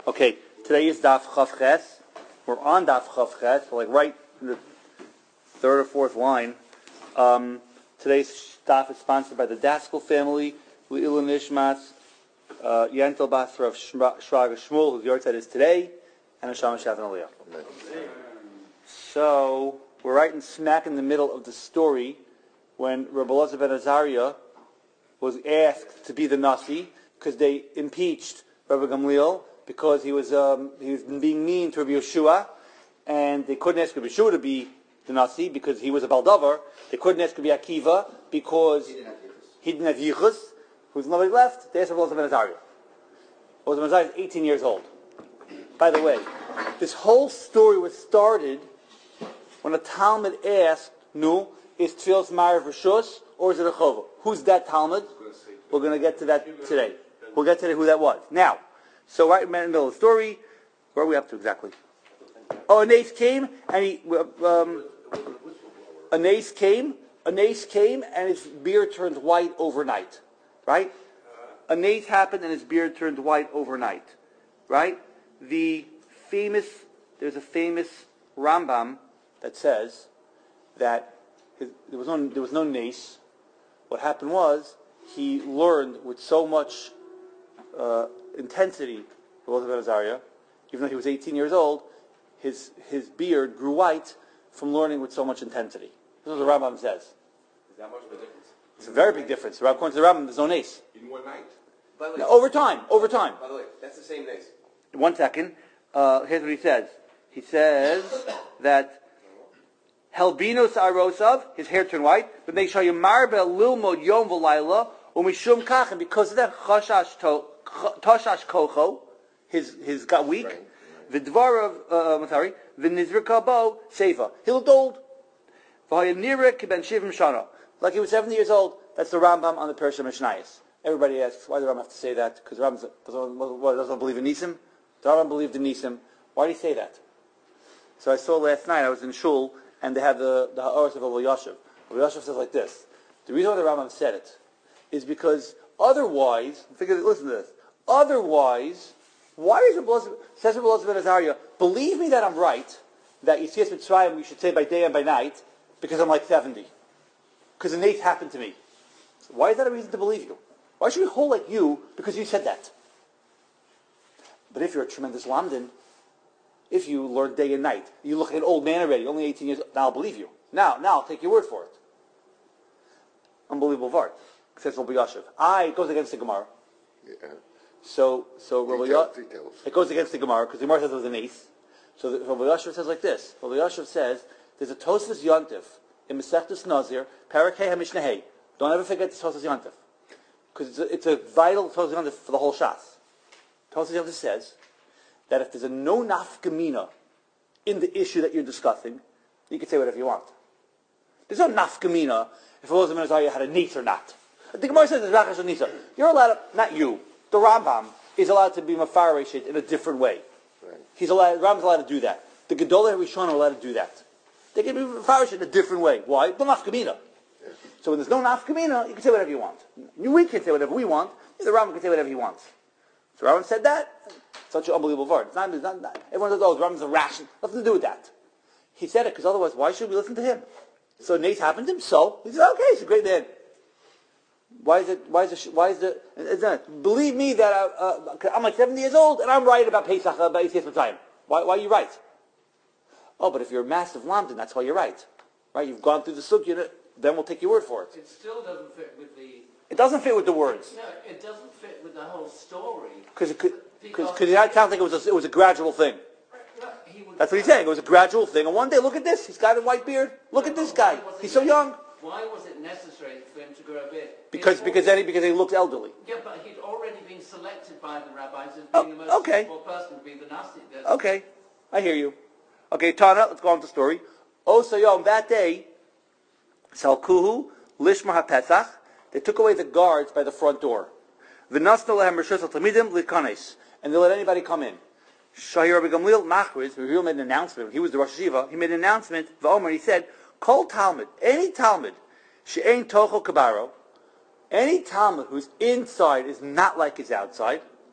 Okay, today is Daf Chav Ches. We're on Daf Chav Ches, so like right in the third or fourth line. Today's Daf is sponsored by the Daskal family, Le'ilu Nishmas, Yentel Basra of Shraga Shmuel, whose yahrzeit is today, and Hashem Shav and Aliyah. So, we're right in smack in the middle of the story when Rabbi Elazar ben Azariah was asked to be the Nasi because they impeached Rabbi Gamliel because he was being mean to Rabbi Yeshua, and they couldn't ask Rabbi Yeshua to be the Nasi because he was a Baldavar. They couldn't ask Rabbi Akiva because he didn't have Yichus. Who's nobody left? They asked Rabbi Elazar ben Azariah. Rabbi Elazar ben Azariah is 18 years old. By the way, this whole story was started when a Talmud asked, "Nu, is Tfilos Ma'ariv Rishus or is it a Chova?" Who's that Talmud? We're going to get to that today. We'll get to who that was. Now, so right in the middle of the story, where are we up to exactly? Oh, Anais came and Anais came and his beard turned white overnight. Right? Anais happened and his beard turned white overnight. Right? There's a famous Rambam that says that there was no nace. What happened was he learned with so much intensity, Rabbi Elazar ben Azariah, even though he was 18 years old, his beard grew white from learning with so much intensity. This is what the Rambam says. Is that much of a difference? It's a very big difference. According to the Rambam, there's no nace. In one night? By the way, Now, over time. By the way, that's the same nace. 1 second. Here's what he says. He says that Helbino Sa'arosav, his hair turned white, but they show you Marbe Lilmod Yom V'Laila, Umishum Kach, and because of that, Toshash Kocho, his got weak, V'Dvarav, V'Nizrika Bo, Seva. He looked old. V'Hayanira Kiben Shivim Shana. Like he was 70 years old. That's the Rambam on the Pershah Mishnayos. Everybody asks, why does the Rambam have to say that? Because the Rambam doesn't believe in Nisim? The Rambam believed in Nisim. Why do you say that? So I saw last night, I was in Shul, and they have the Ha'aros of Rabbi Yashiv. Rabbi Yashiv says like this. The reason why the Rambam said it is because otherwise, listen to this, otherwise, why is says Rabbi Elazar ben Azariah, believe me that I'm right, that Yitzias Mitzrayim we should say by day and by night, because I'm like 70. Because the nace happened to me. So why is that a reason to believe you? Why should we hold like you because you said that? But if you're a tremendous lamdan, if you learn day and night, you look like an old man already, only 18 years old, now I'll believe you. Now I'll take your word for it. Unbelievable vart. Says Rabbi Yashiv. It goes against the Gemara. Yeah. So Rabbi Yashiv, Details. it goes against the Gemara, because the Gemara says it was an ace. So Rabbi Yashiv says like this. Rabbi Yashiv says, there's a Tosfos Yontif in Masechtas Nazir, Parak Hei HaMishnah. Don't ever forget the Tosfos Yontif. Because it's a vital Tosfos Yontif for the whole Shas. Tosfos Yontif says that if there's a no nafkamina in the issue that you're discussing, you can say whatever you want. There's no nafkamina if Elazar ben Azariah had a niece or not. The Gemara says there's rachash and nisa. You're allowed to, not you, the Rambam is allowed to be mafarish it in a different way. Right. Rambam's allowed to do that. The Gedolei Rishon are allowed to do that. They can be mafarish it in a different way. Why? The nafkamina. Yeah. So when there's no nafkamina, you can say whatever you want. We can say whatever we want. The Rambam can say whatever he wants. So Rambam said that. Such an unbelievable word. It's not, everyone says, the Rambam's a ration. Nothing to do with that. He said it because otherwise, why should we listen to him? So Nace happened to him, so he said, okay, he's a great man. Believe me that I'm like 70 years old and I'm right about Pesach, about Yitzias Mitzrayim. Why are you right? Oh, but if you're a massive lamdan, that's why you're right. Right? You've gone through the sugya, then we'll take your word for it. It still doesn't fit with the... It doesn't fit with the words. No, it doesn't fit with the whole story. Because it sounds like it was a gradual thing. That's what he's saying. It was a gradual thing. And one day, look at this. He's got a white beard. Look at this guy. He's so young. Why was it necessary for him to grow a beard? Because he looked elderly. Yeah, but he'd already been selected by the rabbis as being the most suitable person to be the Nasi. Okay, I hear you. Okay, Tana, let's go on to the story. So yom, that day, Salkuhu, Lishma HaPesach, they took away the guards by the front door. V'nasna lehem reshus al-tamidim likanes. And they let anybody come in. Shahir Rabbi Gamliel Machriz, Rabbi Gamliel made an announcement. He was the Rosh Hashiva. He made an announcement. V'omer, he said, Kol Talmud, any Talmud, she'ein tochel kabaro, any Talmud whose inside is not like his outside,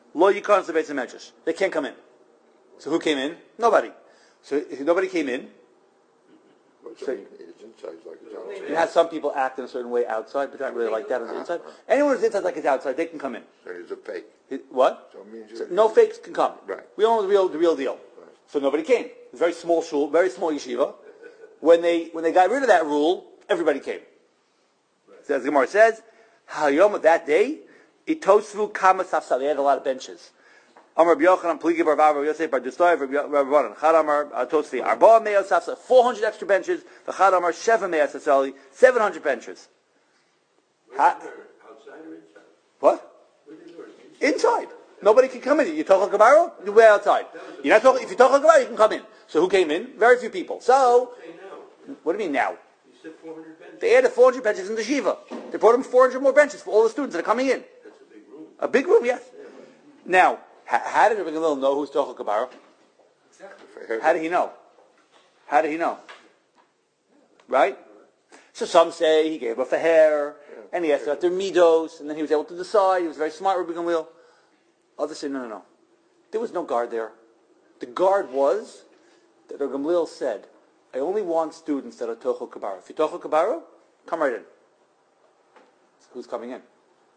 Lo yikon to Beis HaMedrash. They can't come in. So who came in? Nobody. So if nobody came in, so you have some people act in a certain way outside, but not really like that on the inside. Anyone who's inside like it's outside, they can come in. So he's a fake. What? So no fakes can come. Right. We all know the real deal. Right. So nobody came. It's a very small shul, very small yeshiva. When they got rid of that rule, everybody came. Right. So as the Gemara says, Hayom of that day, itosvu kama safsal. They had a lot of benches. Amar B'Yochanan, Pligi Bar Vav, Yosef Bar Dustoy, Rabbanan, Chad Amar Tosfi, Arba Meo Safsal, 400 extra benches. The Chad Amar Sheva Meo Safsali, 700 benches. Outside or inside? What? Inside. Nobody can come in. You talk like Gemara, you're way outside. You're not talking. If you talk like Gemara, you can come in. So who came in? Very few people. So, what do you mean now? You said 400 benches. They added 400 benches in the Shiva. They brought in 400 more benches for all the students that are coming in. That's a big room. A big room, yes. Now, how did Rabbi Gamliel know who's Tochel Kabara? Exactly. How did he know? How did he know? Right? So some say he gave off a hair, and he asked about their midos, and then he was able to decide. He was very smart, Rabbi Gamliel. Others say, no. There was no guard there. The guard was that Rabbi Gamliel said, I only want students that are Tochel Kabara. If you're Tochel Kabara, come right in. So who's coming in?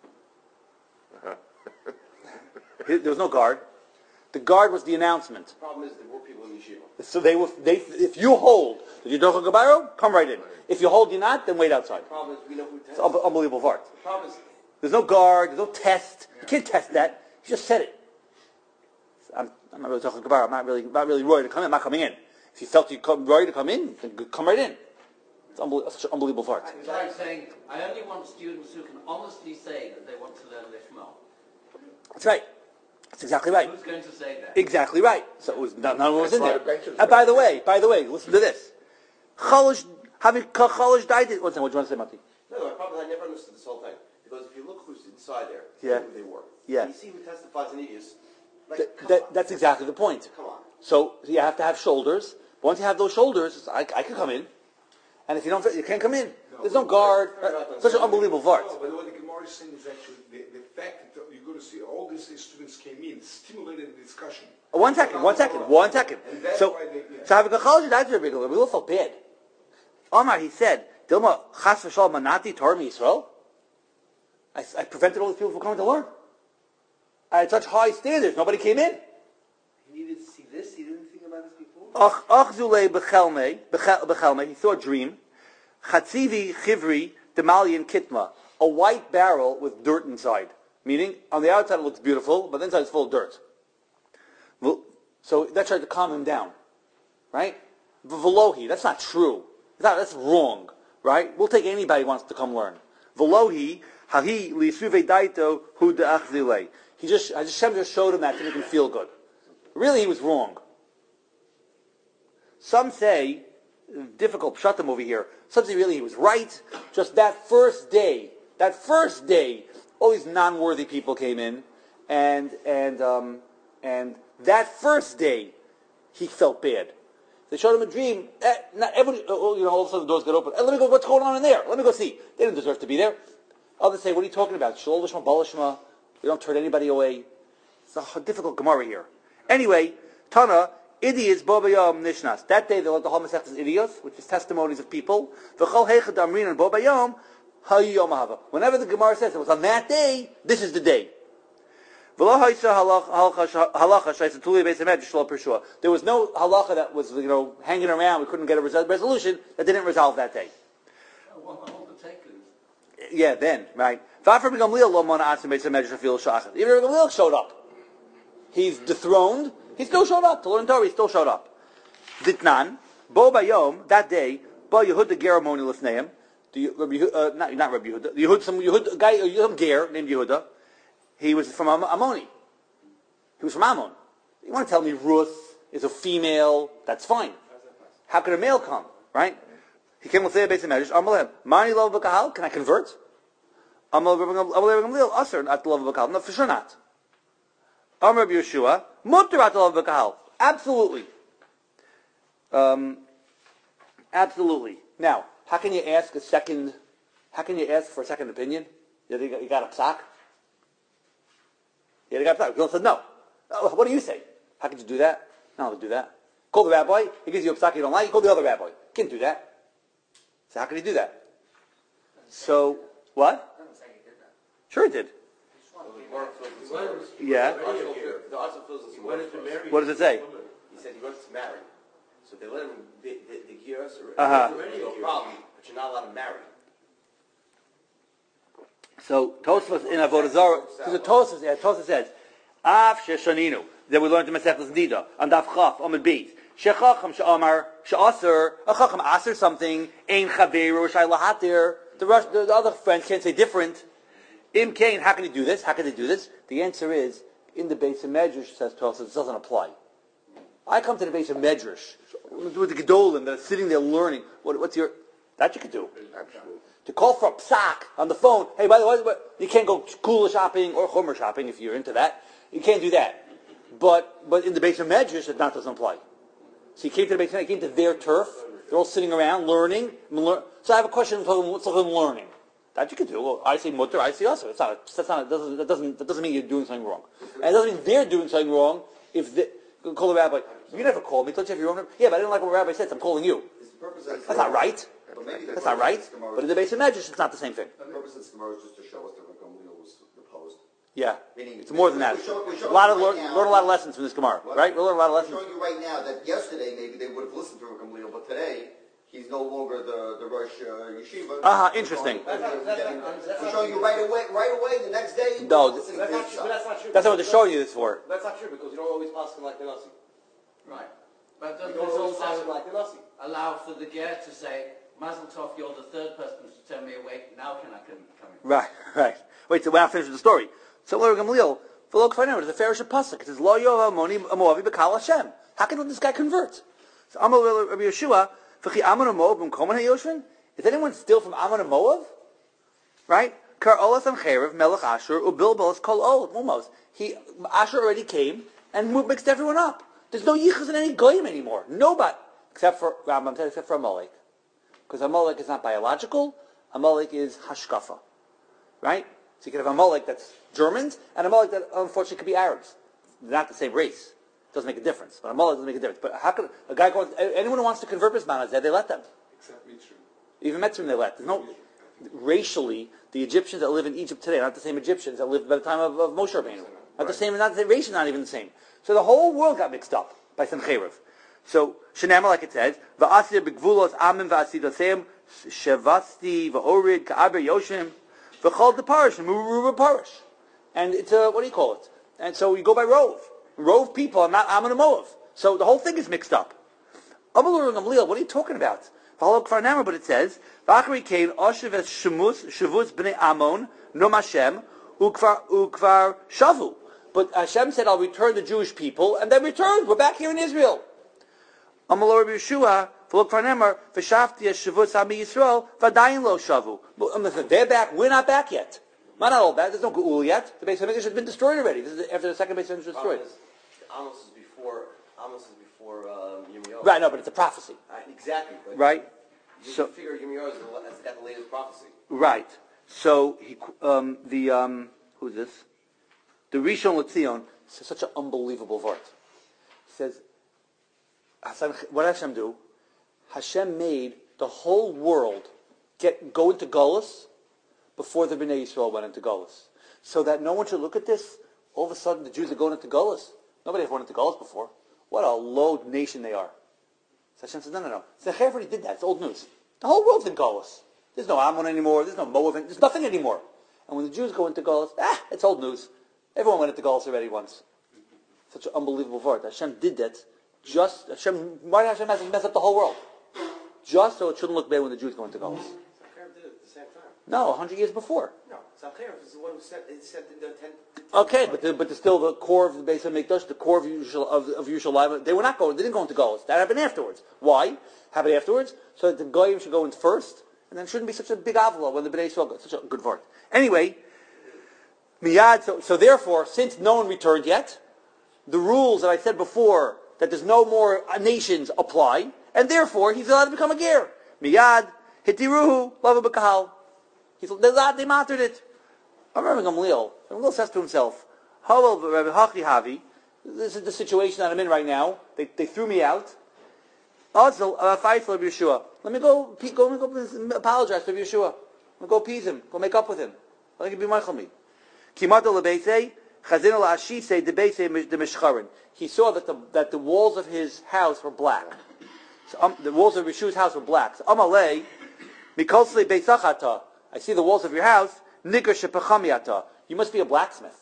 There was no guard. The guard was the announcement. The problem is there were people in yeshiva. So if you hold that you're Dochel Kabaro, come right in. If you hold you're not, then wait outside. The problem is we know who tests. It's unbelievable part. The problem is There's no guard, there's no test. You can't test that. You just said it. I'm not really Dochel Kabaro. I'm not really ready to come in. I'm not coming in. If you felt you ready to come in, then come right in. It's such an unbelievable part. It's like saying, I only want students who can honestly say that they want to learn Lishma. That's right. That's exactly right. Who's going to say that? Exactly right. So it was none of it was in there. And by the way, listen to this. Cholish died. One second, what do you want to say, Mati? no. The problem is I never understood this whole thing because if you look who's inside there, Yeah. who they were. Yeah. You see who testifies in Edius. That's exactly the point. Come on. So you have to have shoulders. But once you have those shoulders, I can come in. And if you don't, you can't come in. There's no guard. Such an unbelievable part. No, but what the Gemara is saying is actually the fact that you're going to see all these students came in stimulated the discussion. One second. And that's So why they, so having a college died to Rabbi Gamliel felt bad. Omar, he said, Dilma chas v'shal manati Torah Yisrael. I prevented all these people from coming to learn. I had such high standards. Nobody came in. He needed to see this. He didn't think about this before. Ach zulei bechelme. He saw a dream. Chatzivi chivri demalian kitma. A white barrel with dirt inside. Meaning, on the outside it looks beautiful, but the inside is full of dirt. So that tried to calm him down. Right? Velohi, that's not true. That's wrong. Right? We'll take anybody who wants to come learn. Velohi, hahi li'suve daito hu de'ach zilei. Hashem just showed him that to make him feel good. Really, he was wrong. Some say, difficult pshatim over here, some say really he was right. Just that first day, all these non-worthy people came in, and that first day, he felt bad. They showed him a dream. Not everybody, all of a sudden the doors got open. Let me go. What's going on in there? Let me go see. They didn't deserve to be there. Others say, what are you talking about? Shalom lishma, balishma. We don't turn anybody away. It's a difficult Gemara here. Anyway, Tana, Idiyas Bobayom Nishnas. That day they learned the whole Masechtas Idiyos, which is testimonies of people. V'chol heichad amrin and Bobayom hayom hava. Whenever the Gemara says it was on that day, this is the day. There was no halacha that was hanging around. We couldn't get a resolution that didn't resolve that day. Yeah, then right. Even Gamliel showed up. He's dethroned. He still showed up to learn Torah. He still showed up. Ditnan Bo Bayom that day. Bo Yehuda Geramoni Lefneim. Not Rabbi Yehuda. Some guy, some ger named Yehuda. He was from Ammoni. He was from Ammon. You want to tell me Ruth is a female? That's fine. How can a male come? Right? He came with the base of Medrash. Amalem. Mani love b'kahal. Can I convert? Amal Gamliel. Aser at the love of b'kahal. No, for sure not. Amar Rabbi Yeshua. Mutter at the love of b'kahal. Absolutely. Absolutely. Now, how can you ask for a second opinion? You got a psak? He had a guy Psak. Gamliel said, no. What do you say? How could you do that? No, I'll do that. Call the rabbi. He gives you a Psak you don't like. You call the other rabbi. You can't do that. So how could he do that? So, what? Sure he did. Yeah. The Arthur fills in some What What does it say? He said he wants to marry. So they let him, the gears are no problem, but you're not allowed to marry. So Tosfos in Avodah Zarah, so the Tosfos says, Av sheshaninu. Then we learned in Masechtas Nida on Daf Chaf Amud Beis. Shechacham she'amar she'aser a chacham aser something ein chaveru shaylahatir. The other friends can't say different. Im Kain, how can he do this? How can they do this? The answer is in the base of Medrash, says Tosfos, it doesn't apply. I come to the base of Medrash with the Gedolim that are sitting there learning. What's your? That you could do. Absolutely. To call for a psak on the phone. Hey, by the way, you can't go kula shopping or chomer shopping if you're into that. You can't do that. But in the base of Medrash, it not doesn't apply. So you came to the base of Medrash, you came to their turf. They're all sitting around learning. So I have a question. What's learning? That you can do. Well, I say mutter, I say also. That doesn't mean you're doing something wrong. And it doesn't mean they're doing something wrong if they call the rabbi. You never called me. Don't you have your own number? Yeah, but I didn't like what the rabbi said, so I'm calling you. That's not right. That's not right. But in the base of Medrash, it's not the same thing. The purpose of this Gemara is just to show us that Gamliel was opposed. Yeah, Meaning, it's more than that. Learn a lot of lessons from this Gemara, right? We'll learn a lot of lessons. I'm showing you right now that yesterday maybe they would have listened to Gamliel, but today he's no longer the Rosh Yeshiva. Interesting. I'm showing you right away. The next day. No, But that's not true. that's what they're showing you this for. That's not true because you don't always pass him like the Nasi. Right. But You doesn't don't this always pass him also like the Nasi. allow for the ger to say, Mazel Tov, you're the third person to turn me away, now can I come in? Right. Wait, so we're not finished with the story. So Lo Gamliel, V'lo K'farnem, it's a farish pasuk. It says, Lo Yoav Amoni Amoavi B'Kal Hashem. How can this guy convert? So Amal Rabbi Yeshua, V'chi Ammon Moav B'Mkoman HaYoshvin? Is anyone still from Ammon and Moav? Right? Kar Olas Amcherev, Melech Ashur, Ubilbel Kol Ol, Mumos. Ashur already came and mixed everyone up. There's no yichus in any goyim anymore. Nobody. Except for Rambam, except for Amalek. Because Amalek is not biological, Amalek is hashkafa. Right? So you can have Amalek that's Germans, and Amalek that unfortunately could be Arabs. They're not the same race. It doesn't make a difference. But Amalek doesn't make a difference. But how could a guy go, anyone who wants to convert Bisman they let them. Except Mitzrayim. Even Mitzrayim they let. There's no, racially, the Egyptians that live in Egypt today are not the same Egyptians that lived by the time of Moshe Rabbeinu. Not the same, not the race is not even the same. So the whole world got mixed up by Sancheiriv. So, Shenema, like it says, V'asir b'gvulos amim v'asidosem, shevasti v'orid ka'aber yoshim, v'chol de parish, muruba parish. And it's a, what do you call it? And so you go by Rove. Rove people are not Ammon and Moav. So the whole thing is mixed up. Amalur Gamliel, what are you talking about? V'halok Kfar but it says, V'achri kain oshev es shavuz b'nei Ammon, nom Hashem, ukvar shavu. But Hashem said, I'll return the Jewish people, and they returned. We're back here in Israel. Amalor Yeshua, v'lo Kfar Nemer, v'shafti es shavuz ha'mi Yisrael, v'adayin lo shavu. They're back, we're not back yet. We're not all back, there's no Geul yet. The base of English has been destroyed already. This is after the second base of English was destroyed. Amos is before Yirmiyahu. Right, no, but it's a prophecy. Exactly. But Right? You So, figure Yirmiyahu has got the latest prophecy. right. So, who's this? The Rishon LeZion says such an unbelievable word. He says, what did Hashem do? Hashem made the whole world go into Golus before the Bnei Yisrael went into Golus. So that no one should look at this, all of a sudden the Jews are going into Golus. Nobody ever went into Golus before. What a low nation they are. So Hashem says, no. So Chayav already did that. It's old news. The whole world's in Golus. There's no Ammon anymore. There's no Moab. There's nothing anymore. And when the Jews go into Golus, it's old news. Everyone went into Golus already once. Such an unbelievable word. Hashem did that. Why did Hashem have to mess up the whole world? Just so it shouldn't look bad when the Jews go into Golus. Sancheiriv did it at the same time. No, 100 years before. No, Sancheiriv is the one who sent in the 10. Okay, but there's still the core of the base of Mikdash, the core of Yerushalayim. They didn't go into Golus. That happened afterwards. Why? Happened afterwards? So that the Goyim should go in first, and then it shouldn't be such a big avla when the Bnei Yisrael go. Such a good word. Anyway, miyad. So therefore, since no one returned yet, the rules that I said before that there's no more nations apply, and therefore he's allowed to become a ger. Miyad hitiruhu lava b'kahal. They mastered it. I remember Gamliel says to himself, Rabbi Hachli Havi. This is the situation that I'm in right now. They threw me out. Also, fight for Yeshua. Let me go apologize for Yeshua. Let me go appease him. Go make up with him. Let him be Michael me. Kimata lebeisei, chazin al-ashise debeisei de mishcharin. He saw that the walls of his house were black. So, the walls of Yeshua's house were black. So, Amalei, mikolsei beisachata. I see the walls of your house. Nikar shepachamiata. You must be a blacksmith.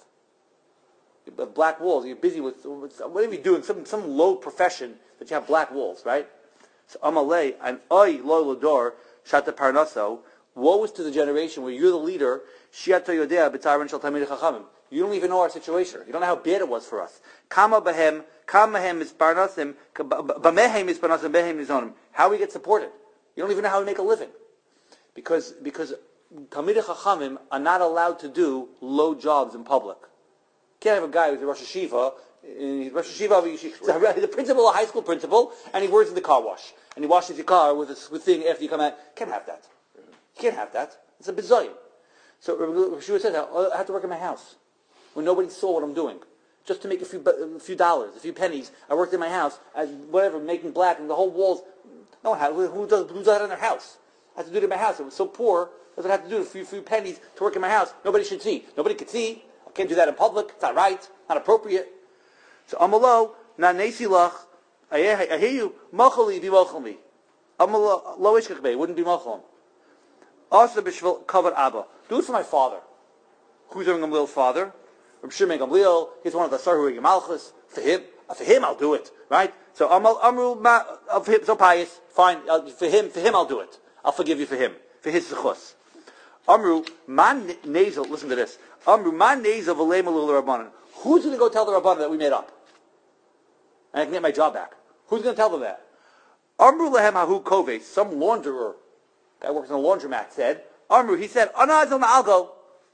Black walls. You're busy with what are you doing? Some low profession that you have black walls, right? So Amalei and Oy lo lador shata parnaso. Woe is to the generation where you're the leader. Shiato yodea b'taran shel tamid chachamim. You don't even know our situation. You don't know how bad it was for us. Kama behem is parnasim. Bamehem is parnasim. Behem is onim. How we get supported? You don't even know how we make a living, because tamid chachamim are not allowed to do low jobs in public. Can't have a guy who's a Rosh Hashiva. He's the principal, a high school principal, and he works in the car wash, and he washes your car with thing after you come out. Can't have that. You can't have that. It's a bizarre. So Rosh Hashiva says, I have to work in my house when nobody saw what I'm doing, just to make a few dollars, a few pennies. I worked in my house, making black, and the whole walls. No one had. Who does that in their house? I had to do it in my house. It was so poor. That's what I had to do. A few pennies to work in my house. Nobody should see. Nobody could see. I can't do that in public. It's not right. Not appropriate. So Amalo, na nesi lach, I hear you, mochali be mochali. Amalo, lo ishkachbei, wouldn't be mochalim. Also b'shvil covered Abba. Do it for my father. Who's Rabbi Gamliel's father? Rabbi Shimon Gamliel, he's one of the Sarhuig Malchus. For him I'll do it. Right? So Amru, so pious, fine, for him I'll do it. I'll forgive you for him. For his zechus. Amru, man nazel, listen to this. Amru, man nazel v'lei malul rabbanan. Who's going to go tell the rabbanan that we made up? And I can get my job back. Who's going to tell them that? Amru lehem hahu koves, some launderer, guy works in a laundromat, said, Amru, he said, I'll go.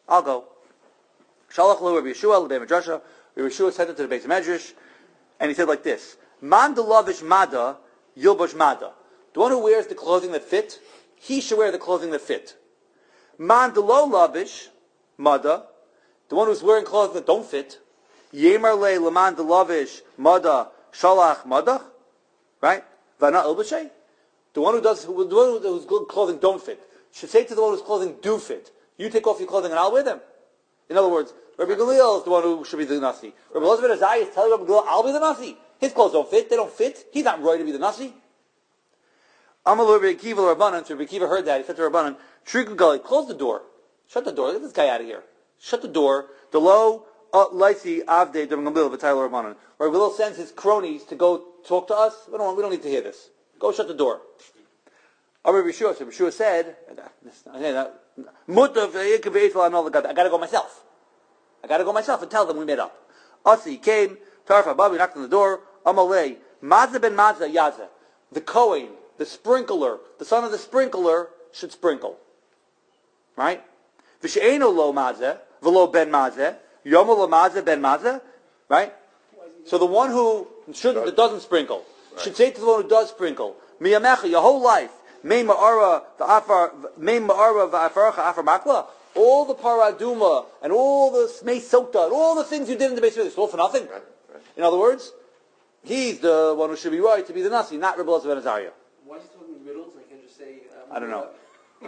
Shalach lo Rabbi Yeshua, l'bei Medrasha. Rabbi Yeshua sent it to the Beis Medrash, and he said like this, Man delavish mada, yilbosh mada. The one who wears the clothing that fit, he should wear the clothing that fit. Man delo lavish mada, the one who's wearing clothes that don't fit, Yemar le leman delavish mada, shalach mada, right? Vana ilbashay. The one whose clothing don't fit should say to the one whose clothing do fit, you take off your clothing and I'll wear them. In other words, Rabbi Gamliel is the one who should be the Nasi. Rabbi Elazar Azai is telling Rabbi Gamliel, I'll be the Nasi. His clothes don't fit, they don't fit. He's not right to be the Nasi. Amal Rabbi Akiva Rabbanan, so Rabbi Akiva heard that, he said to Rabbanan, Shriku Gali, close the door. Shut the door, get this guy out of here. Shut the door. The low Laisi Avde Rabbi Gamliel V'Tayla Rabbanan. Rabbi Gamliel sends his cronies to go talk to us. We don't need to hear this. Go shut the door. Rabbi Yeshua said, I gotta go myself. I gotta go myself and tell them we made up. Asi came, Tarfa Babi knocked on the door, Amalei, Mazah ben Mazah Yazah. The Kohen, the sprinkler, the son of the sprinkler should sprinkle. Right? V'she'eno lo Mazah, v'lo ben Mazah, Yomo lo Mazah ben Mazah. Right? So the one who that doesn't sprinkle, should say to the one who does sprinkle, Miyamecha, your whole life, Mei ma'ara v'afaracha afar makla. All the paraduma and all the smei sota and all the things you did in the base of it's all for nothing. Right. In other words, he's the one who should be right to be the Nasi, not Rabbi Elazar ben Azariah. Why is he talking riddles? I can't just say. I don't know.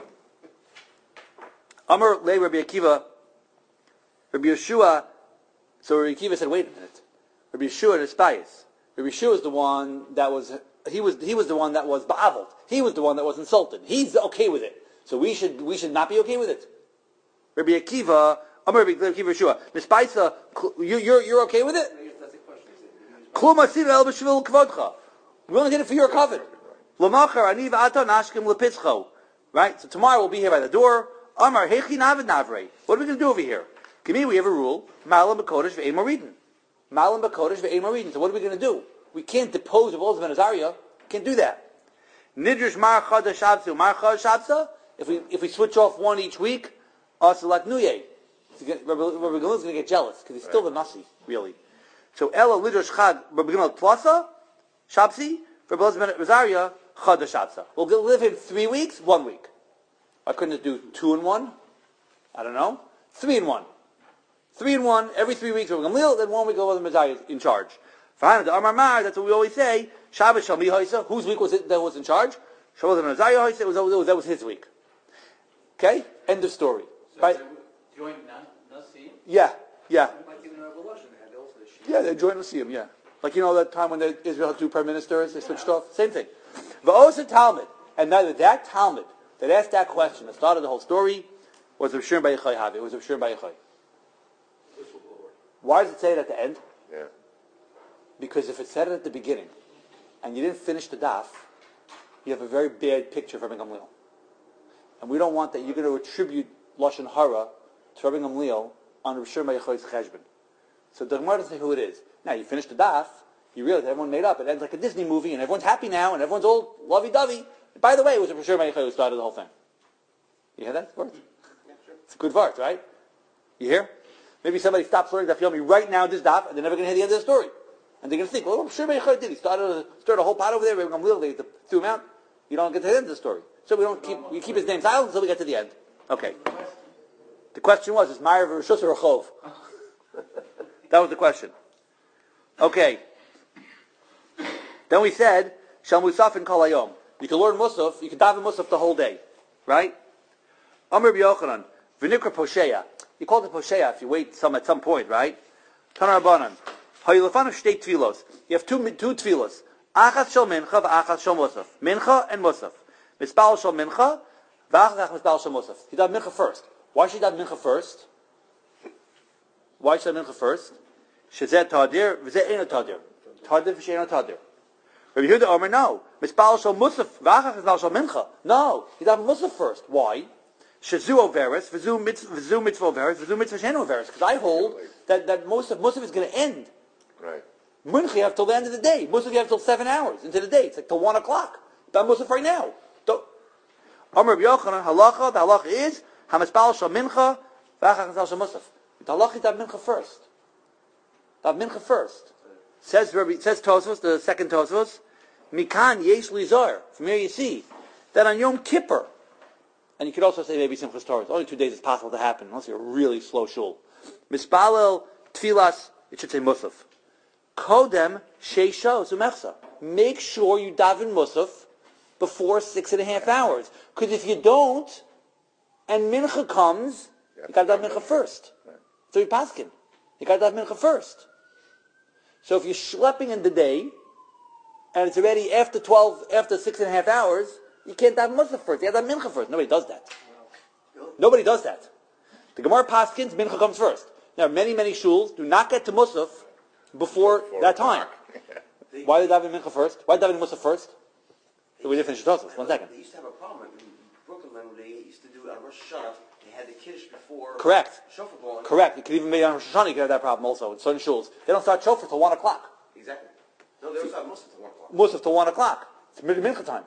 Amar le Rabbi Akiva, Rabbi Yeshua. So Rabbi Akiva said, "Wait a minute." Rabbi Yeshua is bias. Rabbi Yeshua is the one that was. He was the one that was ba'avot. He was the one that was insulted. He's okay with it. So we should not be okay with it. Rabbi Akiva, Amar Rabbi Akiva Yeshua, Nispaisa, you're okay with it? That's the question. Klum asira el b'shvil kvodcha. We only did it for your covet. L'machar ani v'ata nashkim lepitzcho. Right? So tomorrow we'll be here by the door. Amar hechi navid navrei. What are we going to do over here? Give me, we have a rule. Malam b'kodesh v'ein maridin. Malam b'kodesh v'ein maridin. So what are we going to do? We can't depose of Elazar ben Azariah. Can't do that. Nidrish mar chada shabsa, mar chada shabsa. If we switch off one each week, also like Nuyeh. Rabbi Gamliel is going to get jealous because he's still the Nasi, really. So Ella Lidrosh Chad, Rabbi Gamliel Tlasa, Shabsi, Rabbi Elazar ben Azariah, Chada Shabsa. We'll live him 3 weeks, 1 week. Why couldn't it do 2 in 1? I don't know. 3 in 1. 3 and 1, every 3 weeks Rabbi Gamliel, then 1 week over the Messiah is in charge. That's what we always say. Shabbos Shal Mi Hoisa. Whose week was it that was in charge? Shabbos and Messiah Hoisa. That was his week. Okay? End of story. So Right? joint Nasi? Yeah. Like even Rabbi Lashon had also the sheep. Yeah, they joined Nasiim, yeah. Like, that time when Israel had 2 prime ministers, they switched off? Same thing. V'osa Talmud. And neither that Talmud that asked that question, that started the whole story, was Rav Shimon Bar Yochai Havi. It was Rav Shimon Bar Yochai. Why does it say it at the end? Yeah. Because if it said it at the beginning, and you didn't finish the daf, you have a very bad picture of Rabbi Gamliel. And we don't want that. You're going to attribute Lashon Hara to Rabbi Gamliel on Rav Shimon Bar Yochai's cheshbon. So the Gemara doesn't say who it is. Now, you finish the daf, you realize everyone made up. It ends like a Disney movie, and everyone's happy now, and everyone's all lovey-dovey. By the way, it was Rav Shimon Bar Yochai who started the whole thing. You hear that word? It's a good word, right? You hear? Maybe somebody stops learning Daf Yomi right now in this daf, and they're never going to hear the end of the story. And they're going to think, well, Rav Shimon Bar Yochai did. He started a whole pot over there, Rabbi Gamliel, they threw him out. You don't get to the end of the story. So we keep his name silent until we get to the end. Okay. The question was, is Meir Rishus or Chov? That was the question. Okay. Then we said, Shal Musaf and Kol Hayom. You can learn Musaf, you can daven Musaf the whole day. Right? Amr B'Yochanan, V'nikra Posheya. You call it Posheya if you wait at some point, right? Tanar Abanan. Ha'yilafan of Shtei Tfilos. You have two Tfilos. Achas Shal Mincha, V'achas Shal Musaf. Mincha and Musaf. Mispal Shal Mincha, V'achas Mispal Shal Musaf. You daven Mincha first. Why should you daven Mincha first? Why should you daven Mincha first? Shezeh Tadir, V'zeh Eino Tadir. Tadir V'sheino Tadir. Rabbi Yehuda Omer, no. Mispal Shal Musaf, V'achas Mispal Shal Mincha. No. You daven Musaf first. Why? Shazu overes, v'zu mitzvah overes, v'zu mitzvah she'en overes. Because I hold that Musaf is going to end. Right. Mincha you have till the end of the day. Musaf you have till 7 hours into the day. It's like till 1 o'clock. Done Musaf right now. Amr Rabbi Yochanan, halacha, the halacha is, hamispal shal mincha, v'achach shal Musaf. The halacha is daven mincha first. Daven mincha first. Says Tosfos, the second Tosfos, mikan yesh lizar. From here you see that on Yom Kippur, and you could also say maybe Simchas Torah. Only 2 days it's possible to happen, unless you're a really slow shul. Mispalel tfilas, it should say Musaf. Kodem sheisho zumechsa. Make sure you daven Musaf before 6.5 hours. Because if you don't, and Mincha comes, you got to daven Mincha first. So you're paskin. You got to daven Mincha first. So if you're schlepping in the day, and it's already after 6.5 hours, you can't daven Musaf first. You have to daven Mincha first. Nobody does that. Nobody does that. The Gemara paskins, Mincha comes first. Now, many shuls do not get to Musaf before that time. Why did daven Mincha first? Why did daven Musaf first? So we didn't finish Tosfos. 1 second. They used to have a problem in Brooklyn when they used to do on Rosh Hashanah. They had the Kiddush before. Correct. Shofar blowing. Correct. You could even be on Rosh Hashanah. You could have that problem also in certain shuls. They don't start shofar till 1 o'clock. Exactly. No, they don't start Musaf till 1 o'clock. Musaf till 1 o'clock. It's Mincha time.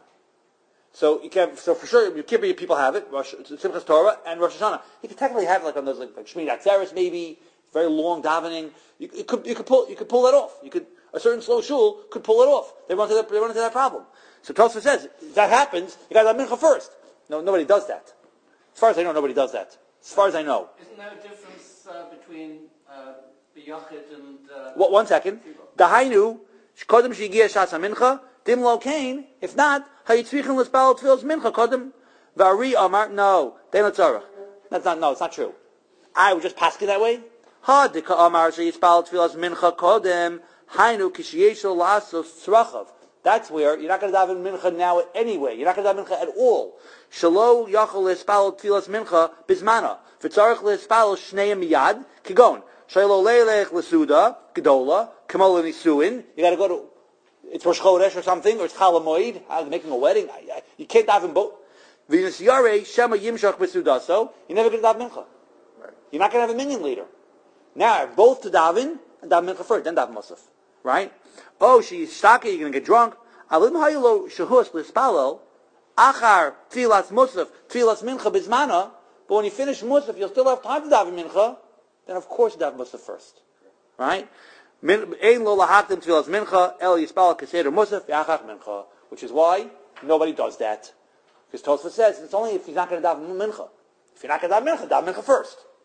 So you can. So for sure, you people have it. Simchas Torah and Rosh Hashanah. You could technically have it like on those like Shmini Atzeres maybe. Very long davening. You could pull that off. A certain slow shul could pull it off. They run into that problem. So Tosfos says if that happens, you got to have Mincha first. No, nobody does that. As far as I know, nobody does that. As far as I know. Isn't there a difference between B'Yachid and... 1 second. Dahainu, Kodem Shigia Shas HaMincha, Dim Lo Kain, if not, Hayitzvichen L'Spal Tfilos Mincha Kodem, V'Ari Amar, no, Dein L'Tzarech. It's not true. I would just pass it that way. Ha, Dika Amar Shayitzpal Tfilos Mincha Kodem, Hainu Kishiyesho Lasos Tzrachav. That's where you're not going to daven mincha now anyway. You're not going to daven mincha at all. Shalo yachol l'espal tfilas mincha bismana. V'tzarich l'espal shnei miyad kigon. Shalo leilech l'suda gedola kamol nisuin. You got to go to it's Rosh Chodesh or something, or it's Chal HaMoed. They're making a wedding. You can't daven both. V'yis yarei shema yimshach b'suda. So you're never going to daven mincha. You're not going to have a minyan later. Now both to daven and daven mincha first, then daven musaf. Right? Oh, she's shtaka, you're going to get drunk. Alim haylo shahus l'spalel, achar tfilas musaf, tfilas mincha bizmana, but when you finish musaf, you'll still have time to daven mincha, then of course you daven musaf first. Right? Ein lo lahaktim tfilas mincha, el yispal kaseder musaf, yachach mincha, which is why nobody does that. Because Tosfos says, it's only if he's not going to daven mincha. If you're not going to daven mincha first.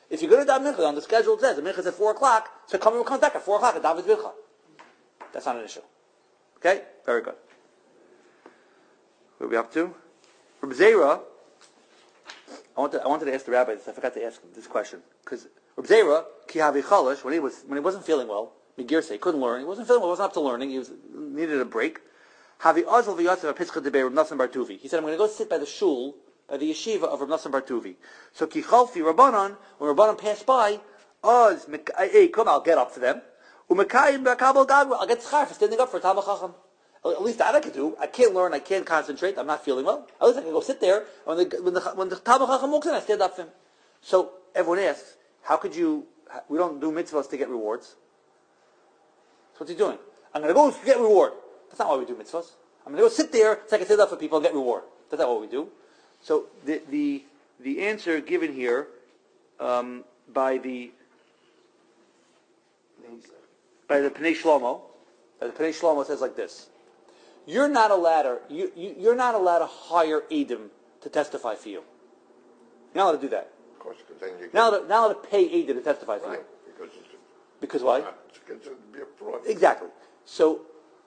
If you're going to daven mincha, on the schedule it says the mincha is at 4 o'clock, so come and come back at 4 o'clock and daven mincha. That's not an issue. Okay? Very good. What are we up to? From Zera, I wanted to ask the rabbi this. I forgot to ask him this question. Because Reb Zera, ki havi chalash, when he wasn't feeling well, Migirse, he couldn't learn, he wasn't feeling well, wasn't up to learning, he needed a break. Havi azal v'yatzav ha-pitzcha debei Reb Nassan Bar Tuvi. He said, I'm going to go sit by the shul, by the yeshiva of Reb Nassan Bar Tuvi. So ki chalfi Rabbanan, when Rabbanan passed by, come, I'll get up to them. Umekayim b'akabel gagwa, I'll get schar for standing up for Talmid Chacham. At least that I can do. I can't learn, I can't concentrate, I'm not feeling well. At least I can go sit there, and when the Talmid Chacham walks in, I stand up for him. So everyone asks, how could you, we don't do mitzvahs to get rewards. So what's he doing? I'm going to go get reward. That's not why we do mitzvahs. I'm going to go sit there so I can stand up for people and get reward. That's not what we do. So the answer given here by the Pnei Shlomo says like this: You're not allowed to hire Edom to testify for you. You're not allowed to do that. Of course, because then you Not allowed to pay Edom to testify for you. Because why? It's considered to be a fraud. Exactly. So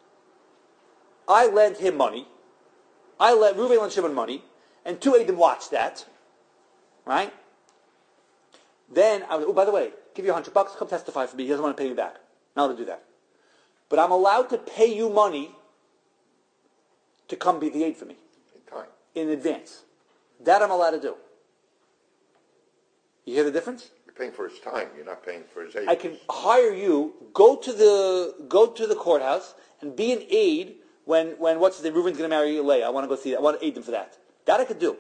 I lent him money. Reuven lent Shimon money, and 2 Edom watched that. Right? Then I was, by the way, give you $100, come testify for me. He doesn't want to pay me back. Not allowed to do that. But I'm allowed to pay you money to come be the aid for me. In advance. That I'm allowed to do. You hear the difference? You're paying for his time. You're not paying for his aid. I can hire you, go to the courthouse, and be an aid when what's his name, Reuven's going to marry Leah. I want to go see that. I want to aid them for that. That I could do.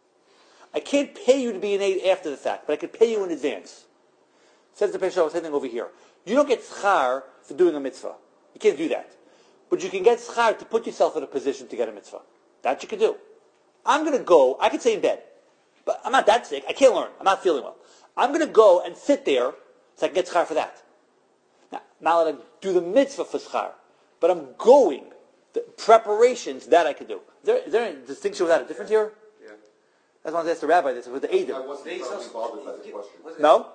I can't pay you to be an aid after the fact, but I could pay you in advance. Says the Pesha, same thing over here. You don't get schar for doing a mitzvah. You can't do that. But you can get schar to put yourself in a position to get a mitzvah. That you can do. I'm going to go, I could stay in bed, but I'm not that sick. I can't learn. I'm not feeling well. I'm going to go and sit there so I can get schar for that. Now, I'm not allowed to do the mitzvah for schar, but I'm going. The preparations, that I could do. Is there a distinction without a difference here? Yeah. That's why I asked the rabbi this, with the Edom. I wasn't probably bothered by the question. No?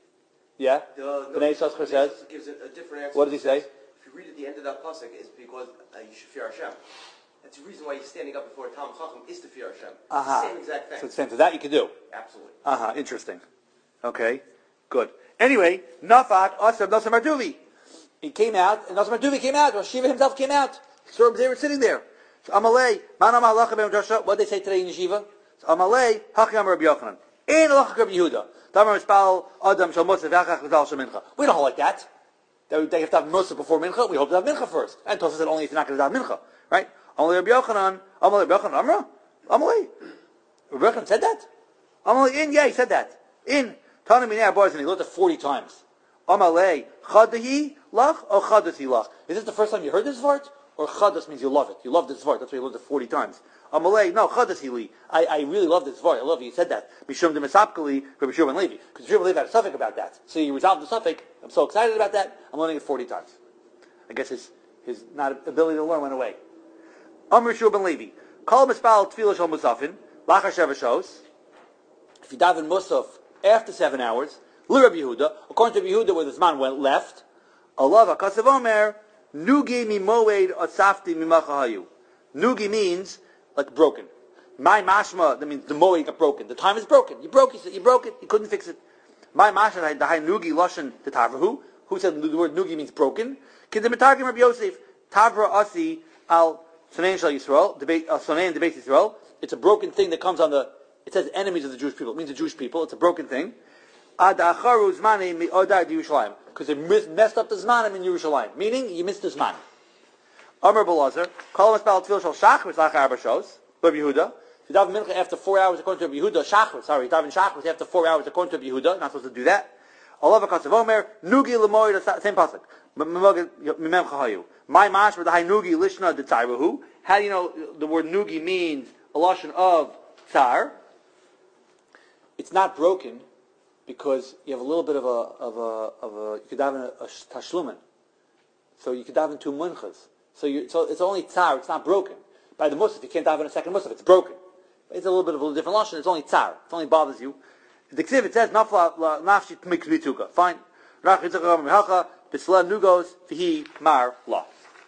Yeah? The B'nai Yissaschar says? gives a different answer. What does he say? If you read at the end of that pasuk, it's because you should fear Hashem. That's the reason why you're standing up before a Talmid Chacham is to fear Hashem. It's the same exact thing. So it's the same. So that you can do. Absolutely. Interesting. Okay, good. Anyway, Nafak, Asab, Nassim Marduvi. He came out, and Nassim Marduvi came out, or Shiva himself came out. So they were sitting there. So Amalei, Manam Halacha Ben Joshua, what did they say today in Yeshiva? So Amalei, Hachiyam Rabbi Yochanan. Ein Halacha Rabbi Yehuda. Tamar Mispal, Adam, Shal Moshe, V'achach, V'tal Shal Mincha. We don't hold like that. They have to have Moshe before Mincha, we hope to have Mincha first. And Tosha said only if you're not going to have Mincha. Right? Amalei Rabbi Yochanan, Amalei Rabbi Yochanan, Amra? Amalei. Rabbi Yochanan said that? Amalei, yeah, he said that. Tana Minei Boys, and he looked at 40 times. Amalei, Chadahi Lach, or Chadasi Lach. Is this the first time you heard this vart? Or Chadas means you love it. You love this vart. That's why you looked at 40 times. Amalei, no, Chadasi Li. I really love this vart. I love you. You said that. Mishum de Mesapkali for Bishur and Levi. Because Bishur and Levi had a suffix about that. So you resolved the suffix. I'm so excited about that. I'm learning it 40 times. I guess his not ability to learn went away. Amr Bishur ben Levi. Kol Mispal Tfilah Shal Musafin. Lachar Sheva Shos. If you daven Musaf after 7 hours, Li Rabbi Yehuda, according to Rabbi Yehuda, where the Zman went left, Allah Akasav Omer, Nugi mi moed asafti mimachahayu. Nugi means like broken. My mashma, that means the moed got broken. The time is broken. You broke it, you couldn't fix it. My mashma, the high nugi loshen the tavrahu. Who said the word nugi means broken? Kidemitagim Rabbi Yosef, Tavra asi al Sonain Shal Yisrael, Sonain debate Yisrael. It's a broken thing that comes on the, it says enemies of the Jewish people. It means the Jewish people. It's a broken thing. Ad acharu zmani mi odai di Yerushalayim. Because they messed up the Zmanim in Yerushalayim. Meaning, you missed the Zman. Amr Belazar, Kol Mispal Tfil Shal Shachris Lachar Arba Shos, Rabbi Yehuda. If you daven Mincha after 4 hours according to Rabbi Yehuda, you daven Shachris after 4 hours according to Rabbi Yehuda, not supposed to do that. Allah V'Kasav Omer, Nugi L'moid, same pasuk. Mimem Chahayu. My mash with the high Nugi Lishna de Tzairuhu. How do you know the word Nugi means a lashon of Tzar? It's not broken, because you have a little bit of a you could daven a tashlumen, so you could daven 2 munchas. So it's only tzar. It's not broken. By the musaf, you can't daven a second musaf. It's broken. It's a little bit of a different lashon. It's only tzar. It only bothers you. The Ksiv, it says, Nafla nafshi tmik bituka. Fine. Rach yitzachar mihacha, bisla nugos, vihi mar la.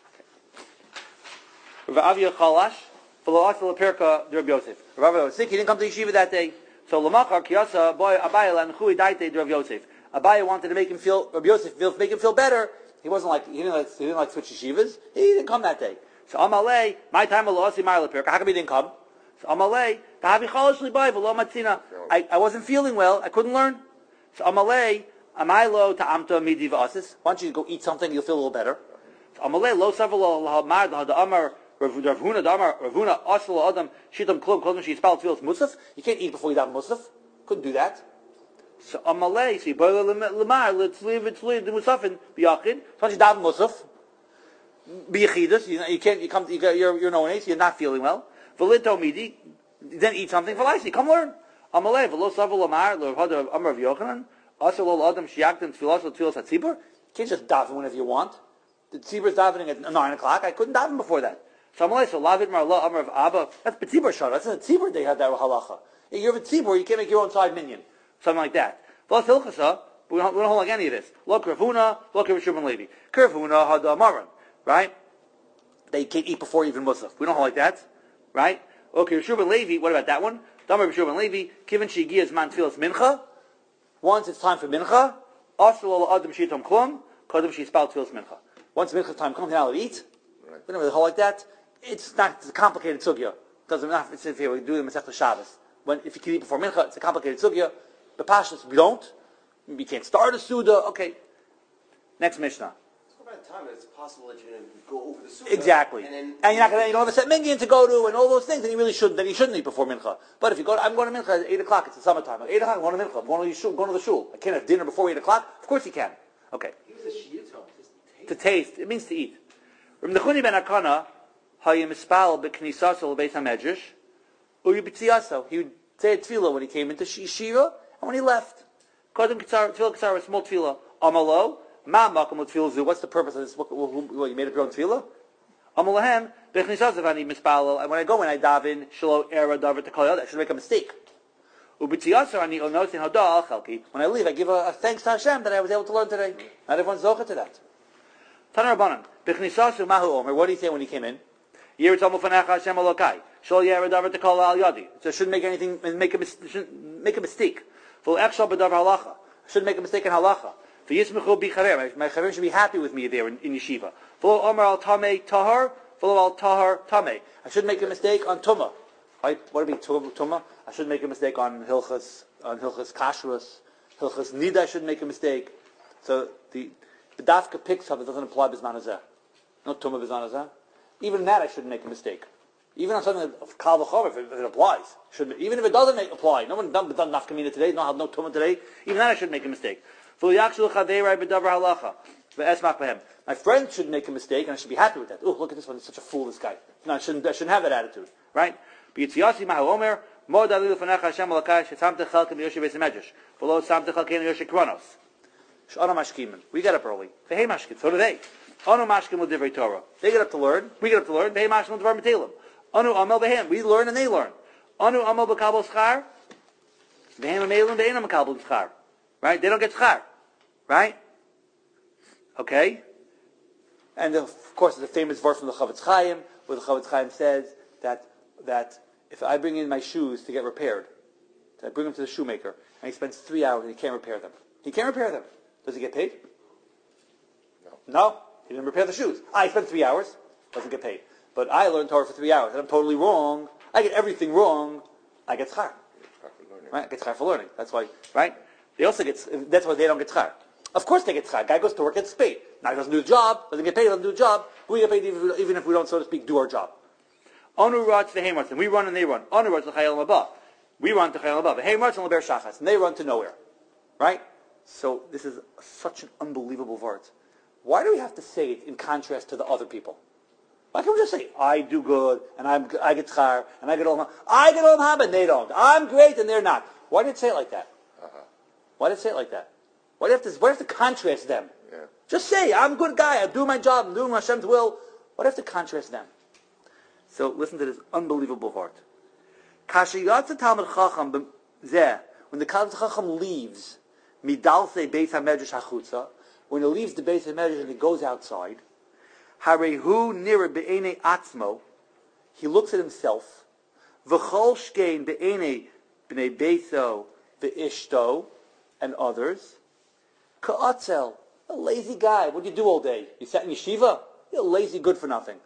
Rav Avia Chalash, V'lo asel perka Rav Yosef. Rav Avia was sick, he didn't come to yeshiva that day. So Lamachar Kiyasa, boy Abaye and Chui daite Rav Yosef. Abaye wanted to make him feel, Rav Yosef, make him feel better. He didn't like switch yeshivas. He didn't come that day. So Amalei, my time Alosi Marla Perka. How come he didn't come? So Amalei, Tahavi Chalash Libai V'lo Matzina. I wasn't feeling well. I couldn't learn. So Amalei, Amailo Ta'amta Midi V'asis. Why don't you go eat something? You'll feel a little better. So Amalei Lo Savalo Lahamad Lahadamar. Rav Huna Asal Adam Shitam Klum Klum she spelled Tfilas Musaf. You can't eat before you daven Musaf. Couldn't do that. So Amalei, see boil lemar, let's leave the Musafin biyachid. So you daven Musaf. Biyachidus, you can't you're no one, you're not feeling well. Velito midi, then eat something for lice. Come learn. Amalei, velo savel lemar, lo hada Amar of Yochanan, Asal Adam Shiaktim Tfilas Tfilas Hatzibur. You can't just daven whenever you want. The tzibur is davening at 9 o'clock. I couldn't daven before that. So Lavit Marla Amar of Abba. That's B'tzibur Shara. That's in the tzibur they had that halacha. You're a tzibur, you can't make your own side minion. Something like that. V'las Hilchasa, we don't hold like any of this. Lo Kravuna, Lo Kravuna Levi. Kravuna had Amaran. Right? They can't eat before even Musaf. We don't hold like that. Right? Okay, Rishub Levi, what about that one? Damar Rishub Levi, Kivin Shigiyas Man Tfilas Mincha. Once it's time for Mincha, Asal Adam Shitam Klum, Kodam Shi Spal Tfilas Mincha. Once Mincha time comes, now to eat. Right. We don't really hold like that. It's not a complicated sugya. Doesn't matter if it's here. We do the Masechta Shabbos. If you can eat before Mincha, it's a complicated sugya. The Pashas, we don't. We can't start a Suda. Okay. Next Mishnah. So by the time it's possible that you're going to go over the Suda. Exactly. And you're not going to, you don't have a set minyan to go to and all those things, and you really shouldn't. Then you shouldn't eat before Mincha. But if you go, I'm going to Mincha at 8 o'clock. It's the summertime. At 8 o'clock, I'm going to Mincha. I'm going to the shul. I can't have dinner before 8 o'clock. Of course you can. Okay. To taste. It means to eat. From the Chuni ben Akana, Hayim Ispal B'Knisaso L'Beis HaMedrash, Uyubitziyaso. He would say a tefillah when he came into yeshiva and when he left. Kodem Tefillah K'tzar, a small tefillah. Amalo, Ma Makom L'Tefillah. What's the purpose of this? What, you made up your own tefillah? Amalahem B'Knisaso V'Ani Mispal. And when I go and I daven Shelo Era Davar T'Kol, I should make a mistake. Ubitziyaso Ani Onosin Hoda Al Chalki. When I leave, I give a thanks to Hashem that I was able to learn today. Not everyone's zocha to that. Tanar Rabbanan. B'Knisaso Mahu Omer. What did he say when he came in? So shouldn't make anything, make a mistake. Shouldn't make a mistake in halacha. My chaverim should be happy with me there in yeshiva. I shouldn't make a mistake on tumah. Right? What do you mean tumah? I shouldn't make a mistake on hilchas kashrus, hilchas nida. I shouldn't make a mistake. So the dafka picks up. It doesn't apply bisman hazeh. No tumah bisman hazeh. Even that I shouldn't make a mistake. Even on something of Kal V'Chomer, if it applies. Even if it doesn't apply. No one done Nafkamina today, no Tumah today. Even that I shouldn't make a mistake. My friend should make a mistake, and I should be happy with that. Oh, look at this one, he's such a fool, this guy. No, I shouldn't have that attitude. Right? We got up early. So do they. Anu mashkim l'divrei Torah. They get up to learn. We get up to learn. V'hei mashkim l'dvar metelim. Anu amal b'hem. We learn and they learn. Anu amal b'kabel schar. V'hem amelim v'einam b'kabel schar. Right? They don't get schar. Right? Okay? And of course, there's a famous verse from the Chavetz Chaim, where the Chavetz Chaim says that if I bring in my shoes to get repaired, I bring them to the shoemaker, and he spends 3 hours and he can't repair them. He can't repair them. Does he get paid? No. He didn't repair the shoes. I spent 3 hours, doesn't get paid. But I learned Torah for 3 hours, and I'm totally wrong. I get everything wrong. I get schar. Right? I get schar for learning. That's why, right? They also get, that's why they don't get schar. Of course they get schar. Guy goes to work, gets paid. Now he doesn't do the job, doesn't get paid, doesn't do the job. We get paid even if we don't, so to speak, do our job. Anu rats the Haymarts, and we run and they run. Anu rats the Chayil Mabah. We run to Chayil Mabah. The Haymarts and Leber Shachas, and they run to nowhere. Right? So this is such an unbelievable word. Why do we have to say it in contrast to the other people? Why can't we just say, I do good, and I get schar, and I get olam haba, and they don't. I'm great, and they're not. Why did it say it like that? Why did it say it like that? Why do you have to contrast them? Yeah. Just say, I'm a good guy, I'm doing my job, I'm doing Hashem's will. Why do you have to contrast them? So listen to this unbelievable heart. When when the Talmid Chacham leaves, midalse beis hamedrash hachutza, when he leaves the beis hamedrash and he goes outside, harehu nira be'enei atzmo, he looks at himself, v'chol shkein be'enei b'nei beiso ve'ishto, and others, ka'atzel, a lazy guy. What do you do all day? You sat in yeshiva? You're lazy, good for nothing.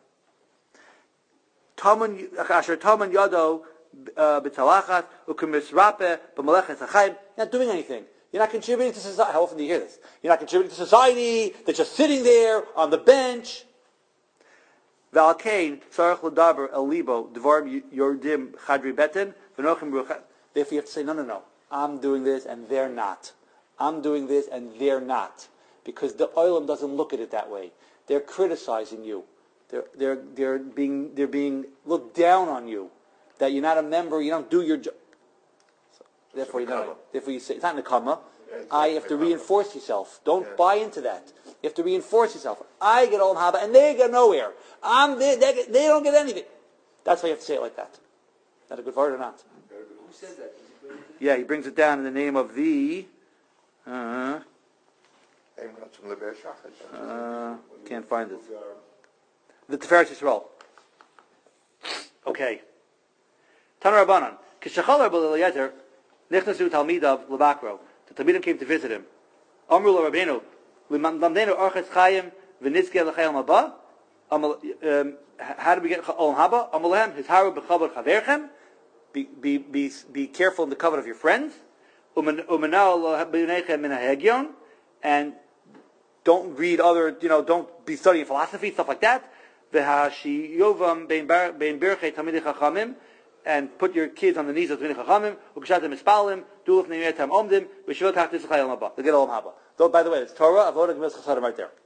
Asher taman yado b'talachat u'kumisrape b'malachet hachayim. You're not doing anything. You're not contributing to society. How often do you hear this? You're not contributing to society. They're just sitting there on the bench. V'alkein tzarech l'daber el libo dvarim yordim chadri beten v'nochim ruchat. Therefore, you have to say, no. I'm doing this and they're not. I'm doing this and they're not. Because the olam doesn't look at it that way. They're criticizing you. They're being looked down on you. That you're not a member, you don't do your job. So, therefore you say, it's not nekama. You have to reinforce yourself. Don't buy into that. You have to reinforce yourself. I get olam haba and they get nowhere. They don't get anything. That's why you have to say it like that. Is that a good word or not? Who said that? Yeah, he brings it down in the name of the... can't find it. The Tiferes Yisrael. Okay. Tanar Rabbanan. Kishachal Rabbi Eliezer nichnasu talmidav lebakro. The talmidim came to visit him. Amru lo Rabbeinu limdamdenu archetz chayim v'nitzke l'chayim haba. How do we get olam haba? Amalehem his haru b'chavod chaverchem. Be careful in the covenant of your friends. And don't read other, don't be studying philosophy, stuff like that. And put your kids on the knees of Tamidei Chachamim. They get olam haba. Though, by the way, it's Torah, Avodah, Gemilas Chasadim right there.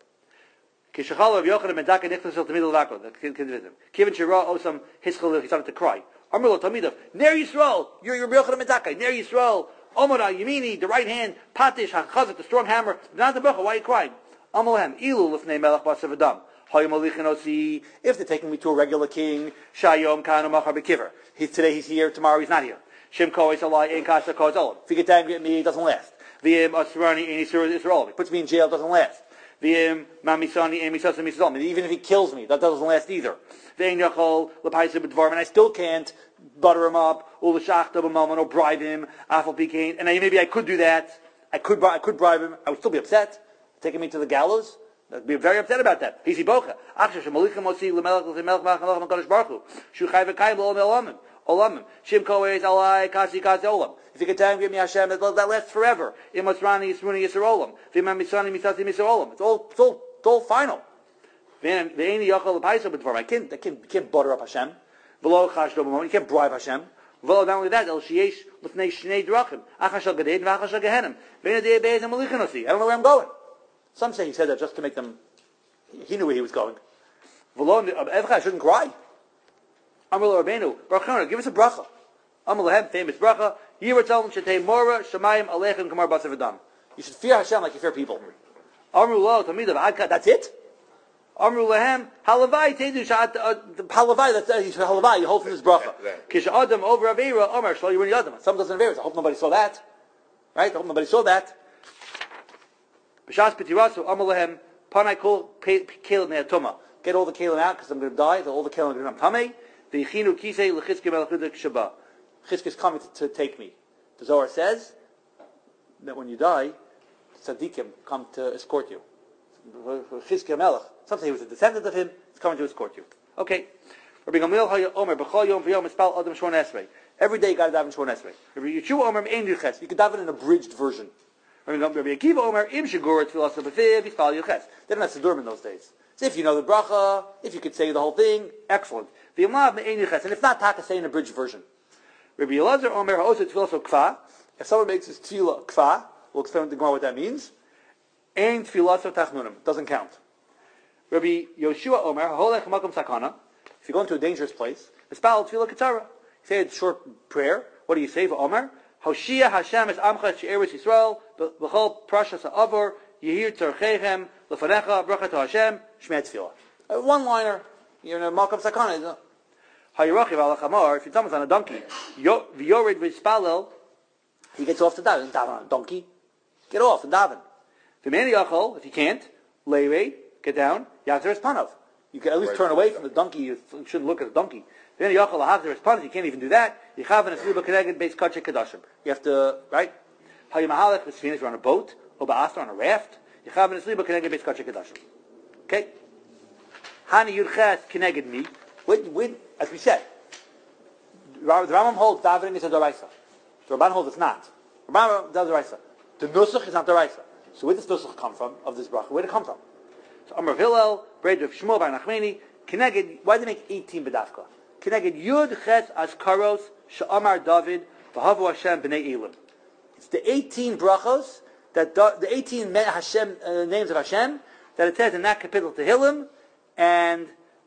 He started to cry. Amr Talmidav, Ner Yisrael, you're Rabbi Yochanan ben Zakkai, Ner Yisrael, Omara, Yemini, the right hand, Patish, HaChazak, the strong hammer, not the Bracha, why are you crying? Amalehem, Ilu, Lefnei Melech Basav Adam, Hayom Alichin Osi, if they're taking me to a regular king, Shayom Kanu Machar Bekiver. Today he's here, tomorrow he's not here. Shem Kois Alai, Ein Kasha Kois Olam. If he gets angry at me, it doesn't last. V'im Asrani, Ein Yisrael, Israel. He puts me in jail, it doesn't last. V'im Mamisani, Ein Misas, and Misas. Even if he kills me, that doesn't last either. And I still can't butter him up, or bribe him, and maybe I could do that. I could bribe him. I would still be upset. Taking me to the gallows. I'd be very upset about that. If you get angry at me, Hashem, that lasts forever. It's all final. I can't butter up Hashem. You can't bribe Hashem. Not only that, I don't know where I'm going. Some say he said that just to make them, he knew where he was going. I shouldn't cry. Give us a bracha. Famous bracha. You should fear Hashem like you fear people. That's it? Amru lahem halavai tedu shat halavai. That's halavai. You hold from this bracha. Kish adam over avera Omar shlo yiruni adam. Some doesn't avera. I hope nobody saw that. Right? I hope nobody saw that. B'shas pitirasu amru lahem panai kol kelim ne'atoma. Get all the kelim out because I'm going to die. All the kelim are going to come tamei. V'yichinu kisei l'chizkim elchudik shaba. Chizk is coming to take me. The Zohar says that when you die, tzaddikim come to escort you. Chizkiah Melech. Something he was a descendant of him. He's coming to escort you. Okay. Every day you got to daven Shmon Esrei. You can daven an abridged version. They don't have Siddurim in those days. So if you know the bracha, if you could say the whole thing, excellent. And if not, taka say an abridged version. If someone makes his tefillah kfa, we'll explain to the Gemara what that means. Ein tfilaso tachnunim. Doesn't count. Rabbi Yoshua Omer, holech makom sakana. If you go into a dangerous place, mispal tefillah ketara. You say a short prayer. What do you say for Omer? Hoshia Hashem es amcha she'eretz Yisrael b'chol prashas ha'avor yehir tzarchechem lefanecha bracha to Hashem shmei tefillah. One-liner. You're in a makom sakana. Hayirachiv alachamar. If you're someone's on a donkey, v'yorid v'yispalel He gets off to daven. Daven on a donkey. Get off and daven. If you can't, leirei, get down. Yachzer Espanov. You can at least turn away from the donkey. You shouldn't look at the donkey. You can't even do that. You have to, right? If you're on a boat, or on a raft, okay? Hani Yurches Kineged me. As we said, the Rambam holds davening is a daraisa. The Ramban holds it's not. The Rambam does daraisa. The nusach is not daraisa. So where does nusach come from of this bracha? Where did it come from? So Amar Hillel, Breid of Shmuel Bar Nachmani, Kineged. Why did they make 18 bedafka? Kineged Yud Ches as Karos Sha'amar David V'Havu Hashem B'nei Elim. It's the 18 brachos that the 18 Hashem names of Hashem that it says in that capital Tehillim, and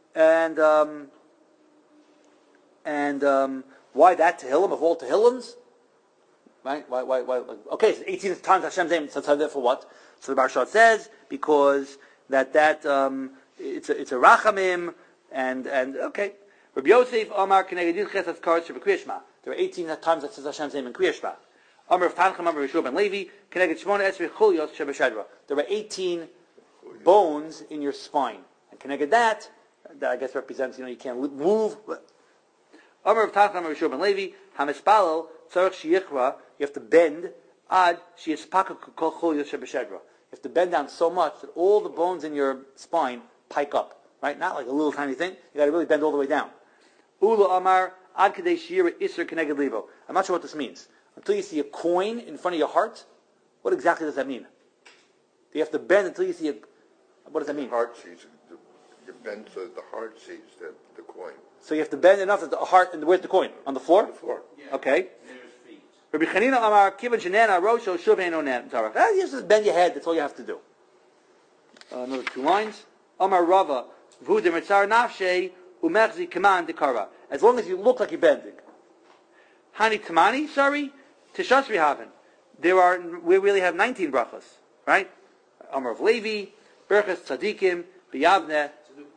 why that Tehillim of all Tehillims? Right? Why? Okay, so 18 times Hashem's name. So therefore what? So the Barshat says because that it's a rachamim and okay. Rabbi Yosef Amar Kineged Yudches as Karos Shebekriya. There are 18 times that says Hashem's name in Kriya Shema. Amar of Tancham Amar Yeshua ben Levi Kineged Shmona Esrei Chulyos Shebeshadra. There are 18 bones in your spine, and Kineged that I guess represents you can't move. Amar of Tancham Amar Yeshua ben Levi Hamispalel Tzarich Sheyichra. You have to bend ad sheyispaka kol chulyos shebeshadra. You have to bend down so much that all the bones in your spine pike up. Right? Not like a little tiny thing. You got to really bend all the way down. Ula Amar ad kadei shira iser Kineged livo. I'm not sure what this means. Until you see a coin in front of your heart, what exactly does that mean? Do you have to bend until you see a... What does that mean? Heart sees, you bend so that the heart sees the coin. So you have to bend enough that the heart... And where's the coin? On the floor? On the floor. Yeah. Okay. Near his feet. Rabbi Chanina Amar Kivan Shenana Rosho Shuv Eino Tarach. You just bend your head. That's all you have to do. Another 2 lines. Amar Rava V'hu Demitzar Nafshei Umechzi Kaman Dekara. As long as you look like you're bending. Hani Tamani, sorry, Tishas Rihaven. We really have 19 brachos, right? Amar of Levi, Berchas Tzadikim, B'Yavne,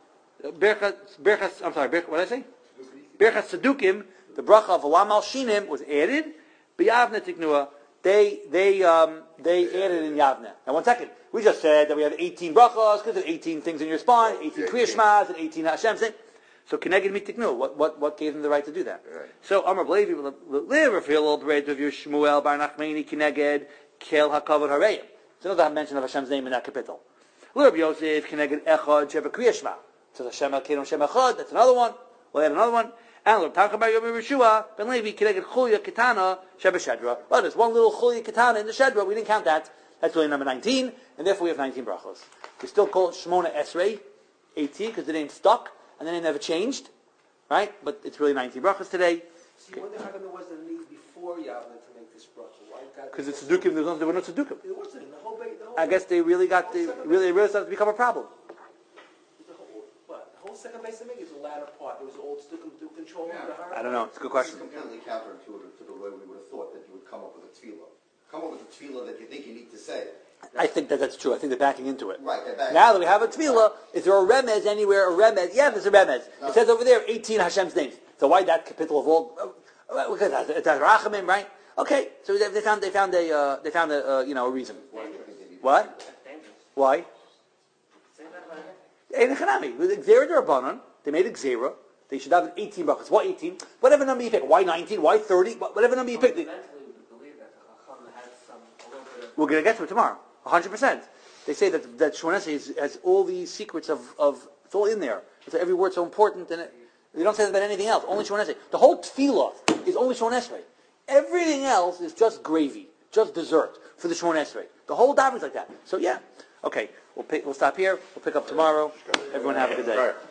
Berchas, what did I say? Berchas Tzadukim, the bracha of Olam Al Shinim was added. B'Yavne Tiknua, they added in Yavne. Now 1 second, we just said that we have 18 brachos, because there's 18 things in your spine, 18 Kriya Shmas, and 18 Hashem's name. So Kineged mitiknu. What gave them the right to do that? Right. So Amar Levi live a little bread of your Shmuel Bar Nachmani Kineged Kel Hakavod Hareyim. It's another mention of Hashem's name in that capital. Rabbi Yosef Kineged Echad Sheba Kriya Shema. So Hashem Elkeinu Hashem Echad. That's another one. We'll add another one. And Rabbi Tancham Bar Yeshua Ben Levi Kineged Chulya Kitana Sheba Shedra. Well, there's one little Chulya Kitana in the Shedra. We didn't count that. That's really number 19, and therefore we have 19 brachos. We still call it Shmona Esrei 18 because the name's stuck. And then it never changed, right? But it's really 19 brachas today. So you wonder how come there wasn't a need before Yavne to make this bracha? Because it's tzdukim. There were no tzdukim. There wasn't. The whole I guess they really started to become a problem. The whole second base of me is the latter part. It was old tzdukim do control of the heart. I don't know. It's a good question. It's completely counterintuitive to the way we would have thought that you would come up with a tefillah. Come up with a tefillah that you think you need to say. I think that's true. I think they're backing into it. Right, they're backing now that we have a tefillah, is there a remez anywhere? A remez? Yeah, there's a remez. No. It says over there 18 Hashem's names. So why that capital of all? Because it's rachamim, right? Okay, so they found a reason. What? Why? Ein Hanami. Xera D'Rabbanan. They made a Xera. They should have 18 brachas. What 18? Whatever number you pick. Why 19? Why 30? Whatever number you pick. We're going to get to it tomorrow. 100%. They say that Shemona Esrei has all these secrets of it's all in there. It's every word's so important, and they don't say that about anything else. Only Shemona Esrei. The whole tefillah is only Shemona Esrei. Everything else is just gravy, just dessert for the Shemona Esrei. The whole davening's like that. So yeah, okay. We'll stop here. We'll pick up tomorrow. Everyone have a good day.